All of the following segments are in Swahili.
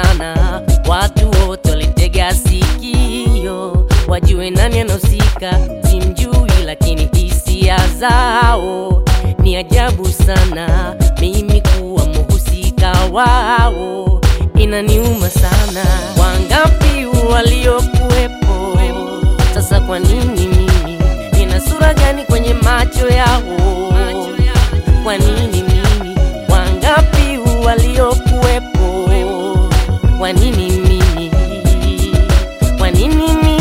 sana, watu wote walitega sikio wajue nani anahusika. Simjui lakini hisia zao ni ajabu sana, mimi kuwa mhusika wao inaniuma sana. Wangapi waliokuwepo, sasa kwa nini mimi? Nina sura gani kwenye macho yao? Kwa nini mimi? Wangapi waliokuwepo, kwa nini mimi? Kwa nini mimi?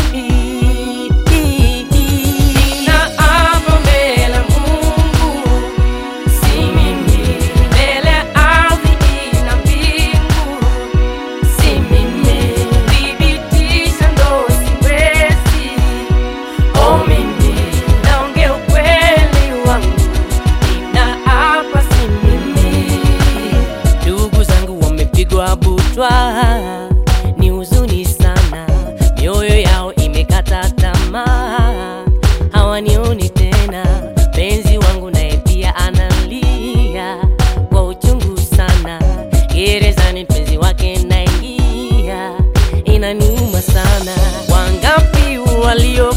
Ninaapa mbele Mungu, si mimi. Mbele ardhi na mbingu, si mimi. Thibitisha ndo siwezi, oh mimi. Naongea ukweli wangu, ninaapa si mimi. Ndugu zangu wamepigwa butwa, ni huzuni sana, mioyo yao imekata tamaa, hawanioni tena. Penzi wangu naye pia analia kwa uchungu sana, gerezani penzi wake naingia, inaniuma sana. Wangapi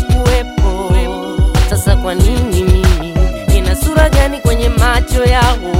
waliokuwepo, sasa kwa nini mimi? Nina sura gani kwenye macho yao?